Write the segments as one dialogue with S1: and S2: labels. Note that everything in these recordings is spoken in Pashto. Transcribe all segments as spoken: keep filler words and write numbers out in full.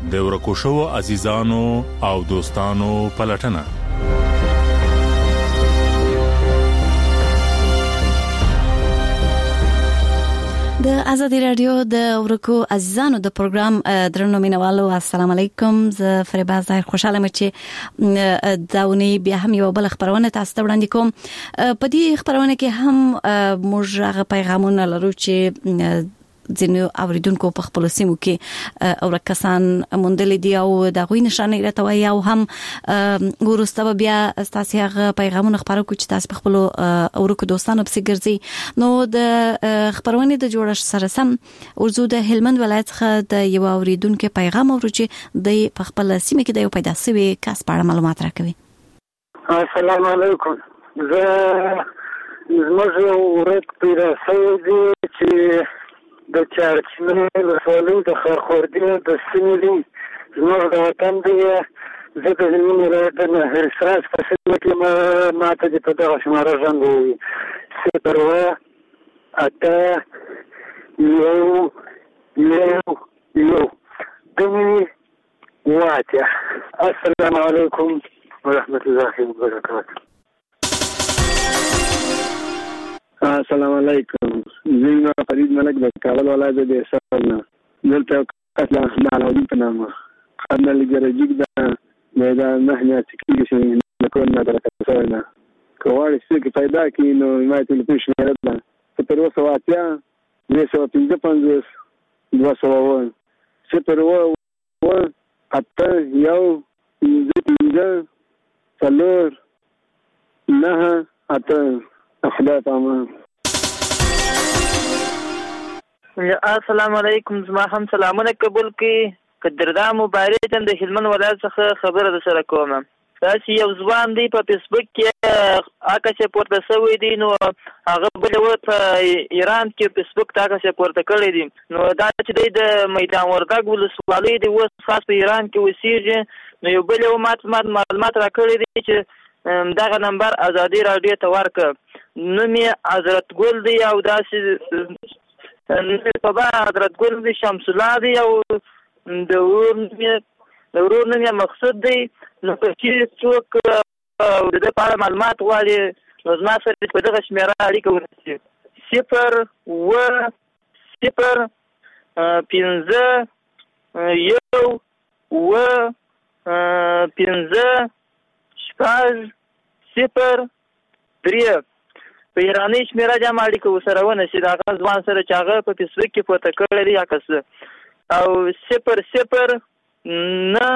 S1: د ورکو شوو عزیزانو او دوستانو پلټنه.
S2: د ازادي رادیو د ورکو عزیزانو د پروګرام درنو مینوالو السلام علیکم. زه فریبا ظاهر خوشاله م چې داونی بیا هم یو بل خبرونه تاسو ته وړاندې کوم. په دې خبرونه کې هم موږ هغه پیغامونه لرو چې ځینو اوریدونکو په خپل سیمو کې او کسان موندل دي او د غوي نشانه راتوي او هم ورسته بیا تاسو هغه پیغامونه خبرو کو چې تاسو په خپل اورکو دوستانو په سیګرځي. نو د خبرونه د جوړش سره سم ورزو د هلمند ولایت څخه د یو اوریدونکو پیغام اورو چې د په خپل سیمه کې د یو پیدا شوی کس په اړه معلومات راکوي.
S3: السلام علیکم. زه زموږ ورک پیدا شوی دی چې د چارچمنې ولسوالۍ د خرخوردي د سیمې دی. زموږ د وطن دی. زه د هلمند ولایت د نهرسراج په سیمه کې ما ته په دغه شماره زنګ ووهي صفر اوه اته یو یو یو دوه اوه اتیا. السلام علیکم ورحمة الله وبرکاته.
S4: السلام علیکم. زه فرید ملک د کابل ولایت د سرنا دلته اصلا معلومات په نامه خدمت لګرجیک د میدان نه نه تکلیف شي نه کول نه درته سوالنا کوال چې پیدا کړي نو ما ته په شمیره ده صفر اوه اتیا نه سو پنځه پنځوس دوه سوه صفر اوه اته یو پنځه څلور نه اته. خدا پامان.
S5: السلام علیکم. زما هم سلامونه قبول کړئ. قدردان مبارک د هلمند ولایت څخه خبره در سره کوم. تاسو یو ځوان دی په فیسبوک کې آکاشه پورته شوی دی نو هغه بل ورته ایران کې فیسبوک ته آکاشه پورته کړی دی. نو دا چې د میدان وردګ ولسوالۍ دی اوس خاص په ایران کې اوسېږي. نو یو بل معلومات معلومات راکړی دی چې دغه نمبر ازادي رادیو ته ورکړه. نومي حضرت ګل دی او داسې په با حضرت ګل دی شمس الله دی او د ورور د ورور نوم مقصود دی. نو په کې څوک د دې په اړه معلومات غواړي نو زما سره په دغه شمیره اړیکه ونیسي صفر اوه صفر پنځه یو اوه پنځه شپږ صفر درې. په ایرانی شمیره جمع اړیکه ورسره ونیسي د هغه ځوان سره چې هغه په فیسبوک کې پورته کړی دی عکس او صفر صفر نه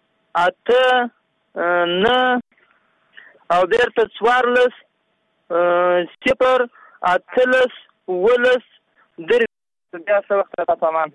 S5: اته نه او بیرته څوارلس صفر اتلس اوولس درې. بیا څه وخت راته پامان.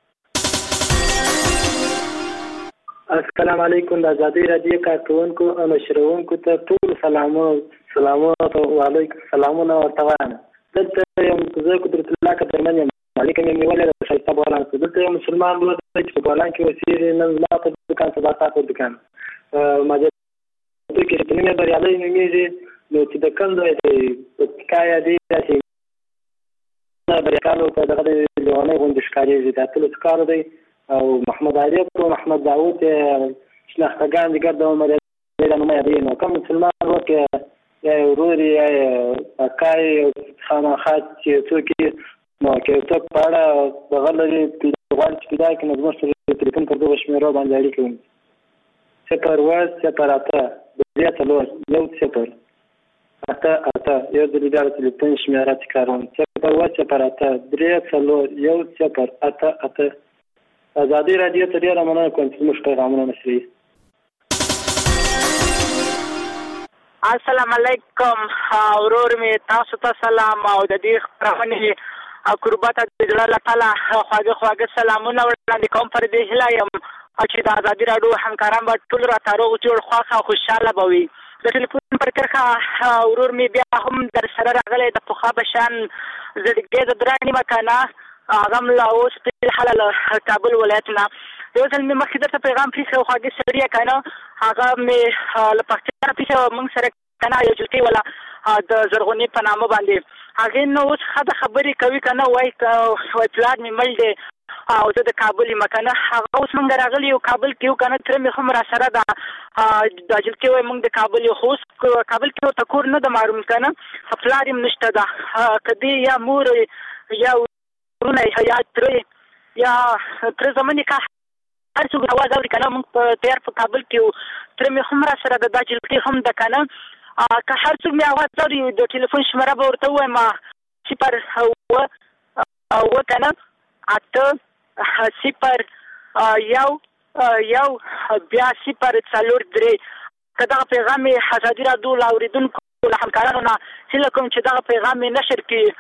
S6: السلام علیکم. د ازادي رادیو کارکونکو او نشرونکو ته ټول سلامونه سلامات او علیکم سلامونه ورته وایم. دلته یم زه قدرت الله قدرمن یم. علیکم یم نیولې شایسته بولان. دلته یو مسلمان ورور دی چې په بولان کې اوسېږي. نن زما په دوکان سبا ستا په دوکان ما د دوی کې چې نومې بریالی نومېږي نو چې د کوم ځای دی پتکایه دی داسې بریاکانو ته دغه د لیونۍ غوندې ښکارېږي. د اتلس کارو دی او محمد عارف او محمد داود شناختګان دي ګرد عمر یې نومه یادوي. نو کوم مسلمان ورور کې یا ورور یا اکای خامخا چې څوک نو کې څوک په اړه دغه لري غواړي چې پیدا کړي نو زموږ سره تلیفون پر دغه شمیرو باندې اړیکه ونیسي صفر اوه صفر اته درې څلور یو صفر اته اته یو د بیا تلیفون شمیره تکراروم صفر اوه صفر اته درې څلور یو صفر اته اته. ازادي رادیو ته ډېره مننه کوم چې موږ پیغامونه نشري.
S5: السلام علیکم. ورور می تاسو ته سلام او د دې خبرونه قربت د جلال تعالی خواږه خواږه سلامونه وړاندې کوم پر دې هلا یم چې د ازادي رادیو همکاران به ټول را تاروغ جوړ خواخه خوشاله بوي. د ټلیفون پر کرخه ورور می بیا هم در سره راغلی د پخوا بشان زړګي د دراني مکانه هغه ملا اوس په حلال کابل ولایتنا یو ځل مې مخکې درته پیغام پریښی و خواږه سړی کنه هغه مې له پښتو پریښی موږ سره کنه یو جلکۍ ولا د زرغونی په نامه باندې هغه نو اوس خبرې کوي کنه وای وای پلان مې مل دی
S7: او زه د کابل یم کنه. هغه اوس موږ راغلی یو کابل کې یو کنه تر مې هم را سره ده د اجل کې وای موږ د کابل یو خو کابل کې ورته کور نه د معلوم کنه پلار یې نشته ده کدی یا مور یا ورونه یا ترې یا تر زمانه کا هر څو غواړي اوري کنه موږ په تیار په کابل کې تر مې هم را سره د اجل کې هم د کنه که هر څو مې اواز اوري د ټلیفون شماره به ورته وایم صفر او او کنه اته صفر یو یو بیا صفر څلور درې که دغه پیغام ازادي راډیو له اورېدونکو له همکارانو نه هیله کوم چې دغه پیغام نشر کړي.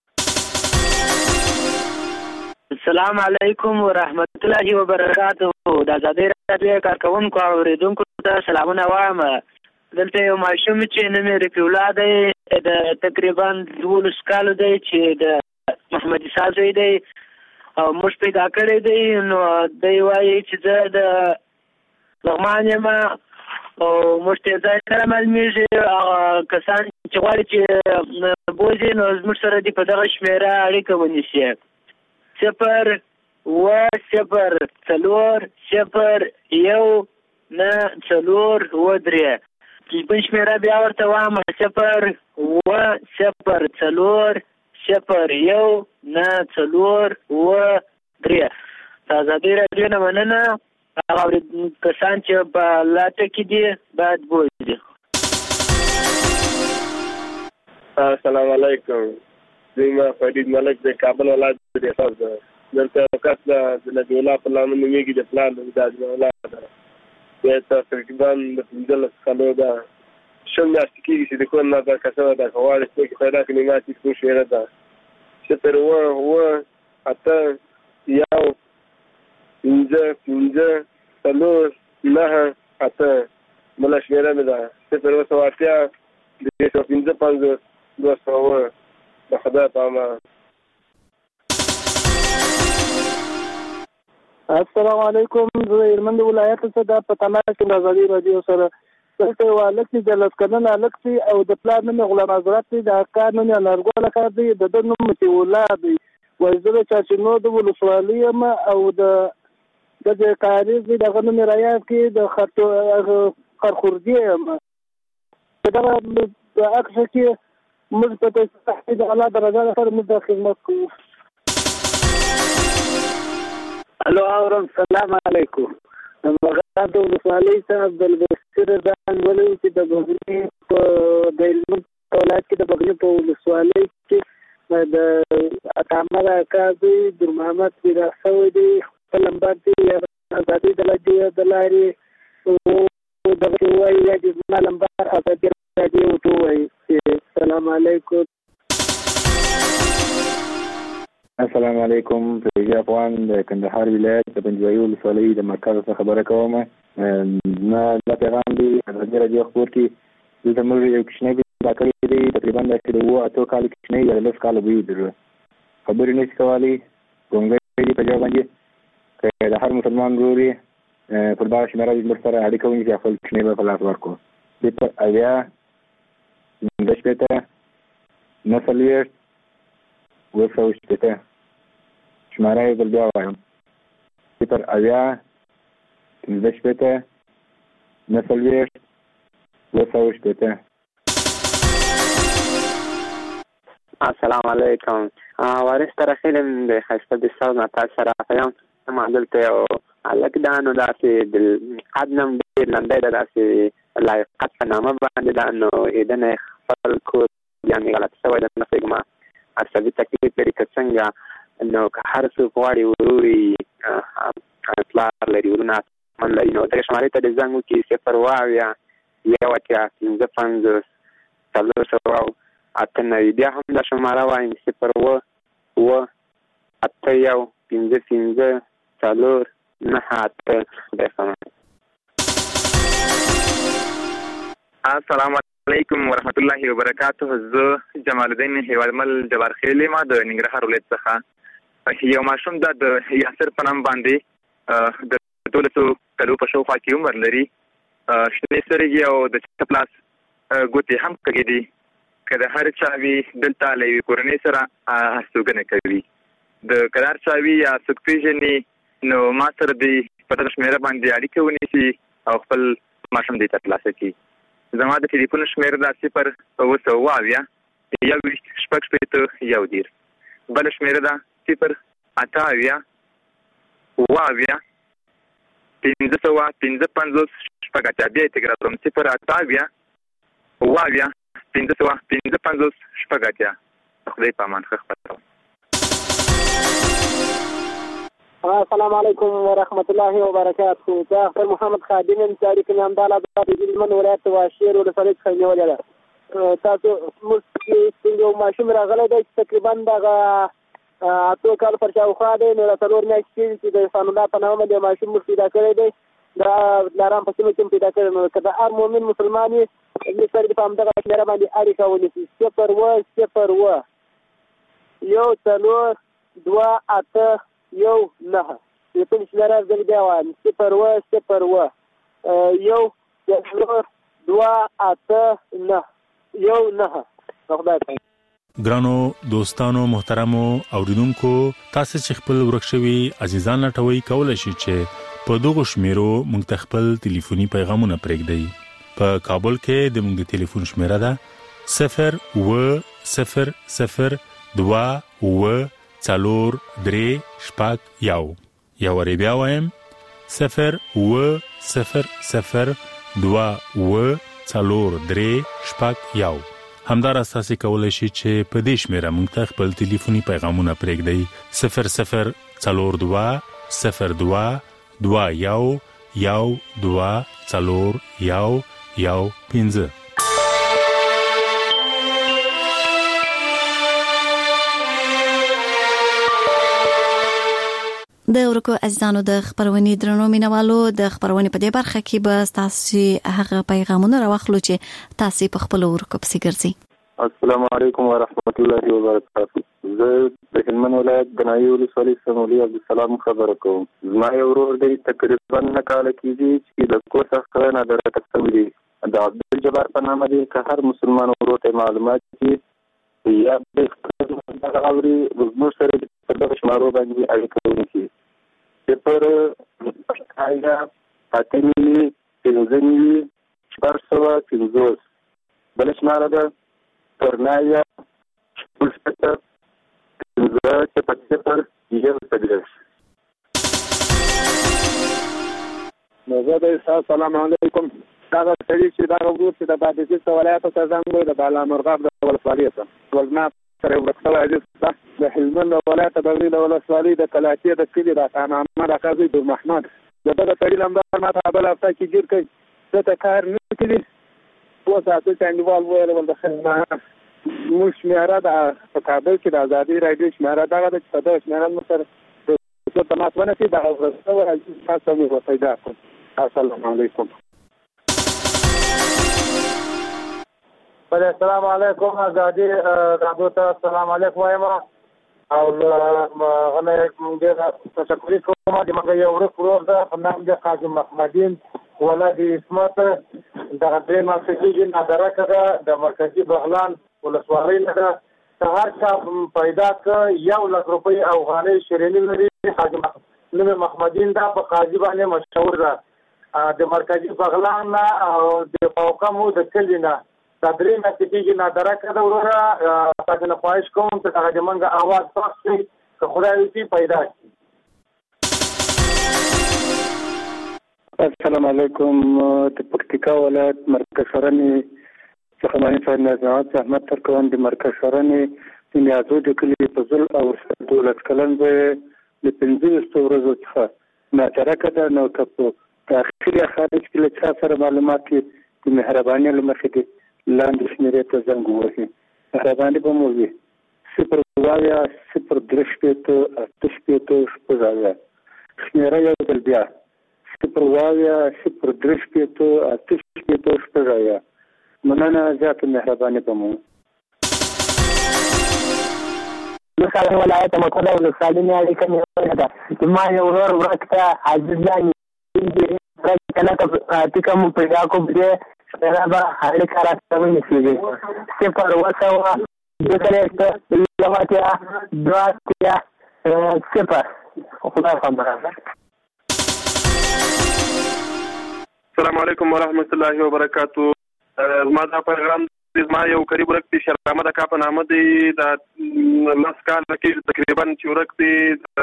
S5: السلام علیکم ورحمت الله وبرکاته. د ازادي راډیو کارکونکو او اورېدونکو ته سلامونه وایم. دلته یو ماشوم چې نوم یې رفیع الله دی د تقریبا دولس کالو دی چې د محمد عیسی زوی دی او موږ پیدا کړی دی. نو دی وایي چې زه د لغمان یم او موږ ته ځای سره معلومېږي هغه کسان چې غواړي چې بوځي نو زموږ سره دې په دغه شمېره اړیکه ونیسي صفر اووه صفر څلور صفر یو نه څلور اووه درې. بل شمېره بیا ورته وایم صفر اووه صفر څلور صفر یو نه څلور اووه درې. د ازادي راډیو نه مننه. هغه کسان چې په لاټه کې دي باید بوځي.
S4: السلام علیکم. زما فرید ملک د کابل ولایت د ریاست ده. دلته کس د نبی الله په لامل نومیږي د پلان د اجازه الله ده. د تقریبا د پنځلس کالو ده. شل میاشتې کېږي چې د کور نه دا کسه ده غواړي چې پیدا کړي ما چې کوم شعر ده صفر اووه اووه اته یو پنځه پنځه څلور نهه اته. بله شمېره مې ده صفر اووه سوه اتیا درې سوه پنځه پنځوس دوه سوه اووه. د خدای په امان.
S6: السلام علیکم. زه هلمند ولایت څخه د په تماس کې د ازادي راډیو سره دلته یو هلک چې د لس کلن هلک دی او د پلار نوم یې غلام حضرت دی. د کار نوم یې انارګل کار دی. د ده نوم مطیع الله دی. وایي زه د چارچینو د ولسوالۍ یم او د د کاریز دی دغه نوم یې رایاد کړي د خرخوردي یم. په دغه عکس کې موږ په تصحیح د الله د رضا لپاره موږ د خدمت کوو.
S3: الو اورم. سلام علیکم. مغرب د ولسوالۍ صاحب بلبشیر ځان ولي چې د بغني په د هلمند ولایت کې د بغني په ولسوالۍ کې د اتامر اکا دی در محمد پیدا شوی دی. خپل نمبر دی ازادي د راډیو د لارې دغه وایي یا د زما نمبر ازادي راډیو ته وایي. السلام علیکم.
S8: السلام علیکم. فریض افغان د کندهار ولایت د پنجوایي ولسوالۍ د مرکز څخه خبره کوم. زما دا پیغام دی ازادي راډیو خپور کې دلته موږ یو کوچنی پیدا کړی دی تقریبا داسې د اووه اتو کالو کوچنی یا د لس کالو بوی دی. خبرې نشي کولی ګونګی دی په جواب باندې که د هر مسلمان ورور یې پر دغه شمېره زموږ سره اړیکه ونیسي خپل کوچنی به په لاس ورکړو. صفر اویا پنځه شپېته نهه څلوېښت اووه سوه شپېته. شماره یې بل بیا وایم صفر اویا پنځه شپېته نهه څلوېښت اووه سوه شپېته.
S9: السلام علیکم. وارث ترخیل د ښایسته د صوت نه تاسو سره یم. ما دلته یو هلک ده نو داسې د قد نم ډېر لنډی ده داسې لایقت په نامه باندې ده نو ایدنه یې خپل کور یعنې غلط شوی ده نه پوهېږم عصبي تکلیف لري که څنګه نو که هر څوک غواړي ورور یې پلار لري ورونه من لري نو دغه شمارې ته د زنګ وکړي صفر اووه اویا یو اتیا پنځه پنځوس څلور سوه اته نوي. بیا هم دا شماره وایم صفر اووه اووه اته یو پنځه پنځه څلور نهه اته. خدای پامان.
S10: السلام علیکم ورحمت الله وبرکاته. زه جمال الدین هیوادمل جبار خیل یم د ننګرهار ولایت څخه. یو ماشوم دا د یاسر په نام باندې د دولسو کلو په شاوخوا کې عمر لري. شنې سترګې او د چپ لاس ګوتې هم کږې دي. که د هر چا وي دلته له یوې کورنۍ سره هستوګنه کوي. د قرار چاوي یا څوک پېژني نو ما سره دی په دغه شمېره باندې اړیکه ونیسي او خپل ماشوم دی ترلاسه کړي. زما د ټلیفون شمېره دا صفر اوه سوه اوه اویا یو ویشت شپږ شپېته یو دېرش. بله شمېره ده صفر اته اویا اوه اویا پنځه سوه پنځه پنځوس شپږ اتیا. بیا یې تکرار کړم صفر اته اویا اوه اویا پنځه سوه پنځه پنځوس شپږ اتیا. خدای په امان ښه خپروم.
S11: السلام علیکم ورحمت الله وبرکاته. زه خپل محمد خادم یم چې اړیکه مې همدا لحظه د هلمند ولایت واشیر ولسوالۍ څخه نیولې ده. تاسو موږ چې یو ماشوم راغلی دی چې تقریبا دغه اتو کال پر شاوخوا دی، نو څلور میاشتې کېږي چې د عرفان الله په نامه د ماشوم موږ پیدا کړی دی. د لارام په سیمه کې هم پیدا کړی. نو که د هر مؤمن مسلمان یې موږ سره په همدغه شمېره باندې اړیکه ونیسي صفر اوه صفر اوه یو څلور دوه اته یو نهه. ټلیفون شمېره زه بیا وایم صفر اوه صفر اوه یو څلور دوه اته نهه یو نهه. خدای
S1: ګرانو دوستانو محترمو اوریدونکو، تاسو چې خپل ورک شوي عزیزان لټوي کولای شئ چې په دغه شمیرو موږ ته خپل ټلیفوني پیغامونه پرېږدئ. په کابل کې د موږ د ټلیفون شمیره ده صفر اوه صفر صفر دوه اوه څلور درې شپږ یو. یا وری بیا وایم صفر اوه صفر صفر دوه اوه څلور درې شپږ یو. همداراز تاسو کولای شئ چې په دې شمیره موږ ته خپل ټلیفوني پیغامونه پرېږدئ صفر صفر څلور دوه صفر دوه دوه یو یو دوه څلور یو یو پنځه.
S2: د ورکو عزیزانو د خبرونې درنو مینوالو، د خبرونې په دې برخه کې به تاسو هغه پیغامونه راوخلو چې تاسو په خپل ورکو پسې ګرځي.
S8: السلام علیکم ورحمت الله وبرکاته. زه د هلمند ولایت د نایي ولسوالۍ سمولي عبدالسلام خبره کوم. زما یو ورور دی تقریبا نه کاله کېږي چې د کور څخه نادرکه شوی دی. د عبدالجبار په نامه دی. که هر مسلمان ورور ته معلومات چې یا د دغه اوري زموږ سره په دغه شمارو باندې اړیکه ونیسي. صفر آیا اته نوي پنځه نوي شپږ سوه پنځوس. بله شماره ده ترنایا شپږ شپېته پنځه صفر صفر یو څلوېښت.
S4: نو زه د السلام علیکم. دغه سړي چې دغه ورور چې د بادغیس ولایت ته زنګ وی د بالامرغاب د ولسوالۍ ته ولما سره ورک شوی عزیز ده د هلمند ولایت د بغلي د ولسوالۍ د کلاتې د کلي د خان محمد اکا زوی نور محمد. د دغه سړي نمبر ما ته بله هفته کې ګیر کړي. زه ته کار نه کړي اوس اته چې انډیوال ویل ول د خدمت موږ شمېره ده په کابل کې د ازادي راډیو شمېره دغه ده چې په دغه شمېره مو سره څه تماس ونیسي دغه ورځ شوی عزیز تاسو مې ورته پیدا کړم. السلام علیکم.
S11: السلام علیکم. ازادي راډیو ته السلام علیکم وایم او غنه ډېر تشکر کوم. د مګر یو ورک ورور ده په نام د قاضي محمدین ولد اسمت دغه درې ماسه کې نادرکه ده د مرکزي بغلان ولسوالۍ نه ده. هر چا پیدا ک یو لک روپۍ افغانۍ شیریني لري. قاضي نوم محمدین دا په قاضي باندې مشهور ده. د مرکزي بغلان او د فوقمو د کلي نه دا درې ماسه کې نادرکه ده. وروره تاسو نه خواهش کوم چې هغه د منګه اواز پخ شي که خدای دې پیدا شي.
S4: السلام علیکم. د پکتیکا ولایت مرکز شرنې څخه باندې فر نظامات احمد ترکوان د مرکز شرنې د نیازو د کلي په ځل او دولت کلن به د پنځه ورځو څخه نادرکه ده. نو که په اخري خارج کې له چا سره معلومات د مهربانۍ له مخې دي لاندې شمېرې ته زنګ ووهي. مهرباني به مو وي صفر اویا صفر درې شپېته اته شپېته شپږ اویا. شمېره یو ځل بیا صفر اویا صفر درې شپېته اته شپېته شپږ اویا. مننه. زیاته مهرباني به مو.
S11: مثلا ولایت مقدس ولسوالۍ نه اړیکه نیولې ده. ما یو ورور ورک ته عزیز جان کله ته کوم پیدا کوم دې سره به اړیکه راځوي نشي. صفر اوه سوه دوه درې دوه اتیا دوه اتیا صفر خدای خبره ده.
S12: السلام علیکم ورحمت الله وبرکاتو. زما دا پیغام زما یو قریب ورک دی شهر احمد اکا په نامه دی دا لاس کال کې تقریبا چې ورک دی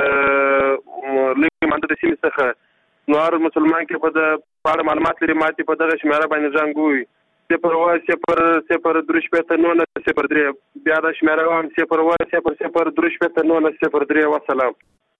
S12: لږ مانده د سیمې څخه نور مسلمان کې په د پاړه معلومات لري ماتي په دغه شمیره باندې ځانګوي صفر و صفر صفر درش پته نو نه صفر درې بیا د شمیره هم صفر و صفر صفر درش پته نو نه صفر درې والسلام.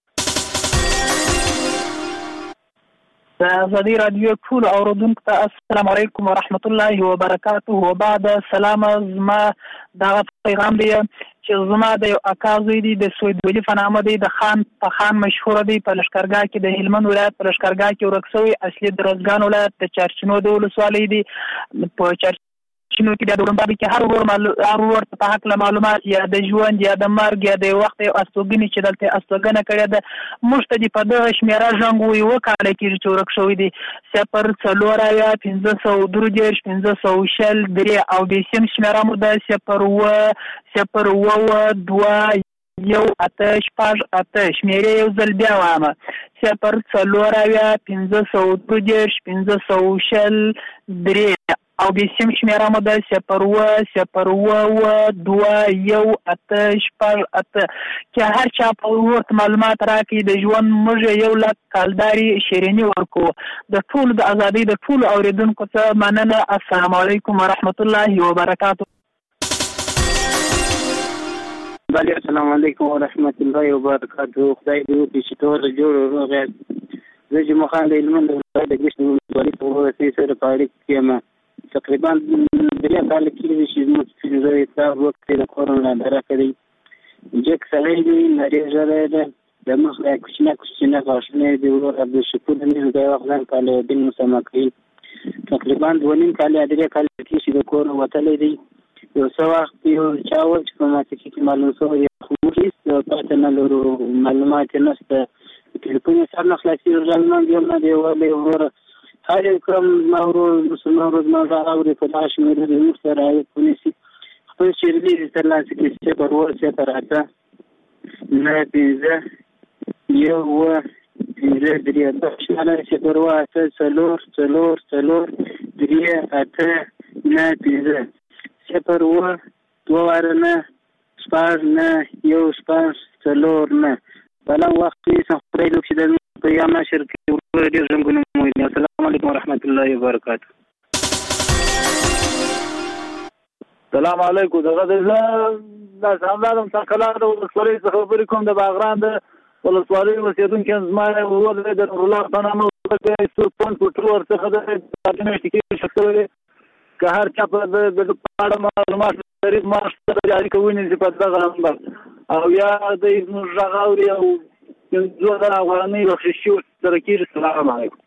S13: آزادی رادیو ټول اوریدونکو ته السلام علیکم ورحمت الله وبرکاته. وبعد سلام زما دا پیغام دی چې زما د یو اکا زوی دی د سوید ولی فنامه دی د خان په خان مشهور دی په لشکرګاه کې د هلمند ولایت په لشکرګاه کې ورکسوي اصلي د روزګان ولایت د چارچینو د ولسوالۍ دی په چارچینو کې د دورنبابي کې هر ور هر ور په حق معلومات یا د ژوند یا د مرګ یا د وخت او استوګنی چې دلته استوګنه کړې ده مشته دی په دغه شمیره ژوندوي وکاله کې چې ورکسوي دی صفر څلور یا پنځه سوه درې پنځه سوه شل درې او د سیم شمیره مو ده صفر و صفر و دوه یو اته شپږ اته شمیرې یو ځل بیا وامه صفر څلور یا پنځه سوه درې پنځه سوه شل درې او د سیم شمیره مو ده صفر و صفر و دوه یو اته شپږ اته چې هر چا په ورته معلومات راکړي د ژوند موږ یو لک کالداري شیرینی ورکو د ټول د ازادي د ټول اوریدونکو ته مننه. السلام علیکم ورحمت الله وبرکاته.
S14: بله السلام علیکم ورحمت الله وبرکاته. خدای دې وکړي چې ټول جوړ روغ یاست. زه چې مخان د هلمند ولایت د ګشت ولسوالۍ په ورسۍ سره په اړیکه کې یم. تقریبا درې کاله کېږي چې زموږ فلزه حساب وکړې د کورونا ډره کړی جک سړی دی نرۍ ژبه ده د مخ کوچنه کوچنه غاښونه یې د ورور عبدالشکور د مېز د وخت ځان کاله دین مسمه کوي. تقریبا دوه نیم کاله درې کاله کېږي چې د کور وتلی دی. یو څه وخت یو چا وویل چې په ماسکي کې معلوم شوی خو موږ هېڅ پته نه لرو معلومات یې نشته. تلیفون یې سر نه خلاصېږي ژالمان یم نه دی ولی وروره هر یو کړم زما ورور مسلمان ورور زما غږ اوري په دغه شمېره د موږ سره اړیکه ونیسي خپل شعري دې ترلاسه کړي صفر اووه صفر اته نهه پنځه یو اووه پنځه درې دا شمېره صفر اووه اته څلور څلور څلور درې اته نهه پنځه صفر اووه دوه واره نه شپږ نه یو شپږ څلور نه بله وخت نیسم خدای لوکشي د په یام نشر کې ډېر ژوندونه مو دي. السلام علیکم ورحمت الله وبرکاته.
S15: السلام علیکم. دغه د دا سلام څنګه کلار د ولسوالۍ څخه خبرې کوم د باغران د ولسوالۍ اوسېدونکي زما ورور دی د نورالله په نامه څوک په ټول ورڅخه د میاشتې کې شکل که هر چا په د پاړه معلومات لري ما سره جاری کوي چې په دغه نمبر او یا د غږ اوري او زه د افغاني بخششي سره کېږي. السلام علیکم.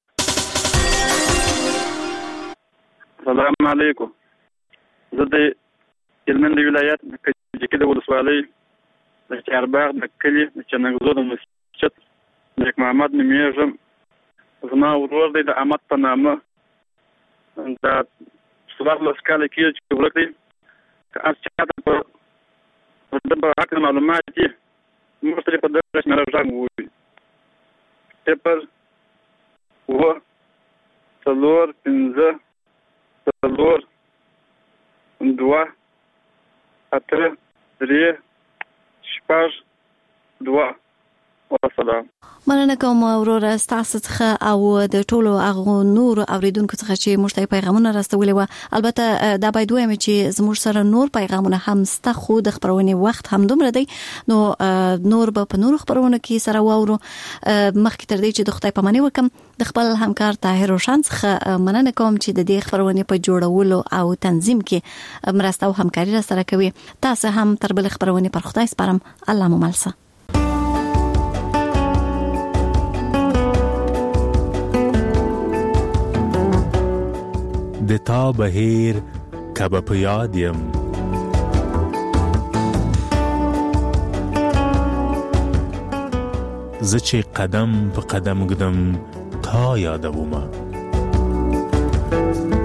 S12: السلام علیکم. زه د هلمند ولایت د کجکي د ولسوالۍ د چارباغ د کلي د چنګزو د مسجد نیک محمد نومیږم. زما ورور دی د احمد په نامه دا څوارلس کاله کېږي چې ورک دی. که هر چاته په د حق معلومات دي موږ ته په دغه شمېره غږ ووایي صفر اووه څلور پنځه څلور دوه اته درې شپږ دوه والسلام.
S2: مننه کوم وروره ستاسو څخه او د ټولو هغه نور اوریدونکو څخه چې موږ ته پیغامونه راستولي و. البته دا باید وایم چې زموږ سره نور پیغامونه هم سته خو د خبرونې وخت هم دومره دی نو نور به په نور خبرونه کې سره واورو. مخکې تر دې چې د خدای پاماني وکم د خپل همکار طاهر روشن څخه مننه کوم چې د دې خبرونې په جوړولو او تنظیم کې مرسته او همکاري را سره کوي. تاسو هم تر بل خبرونې پر خدای سپارم. الله مو ملسه.
S1: د تا بهیر کبه په یاد یم زه چې قدم په قدم ګدم تا یادومه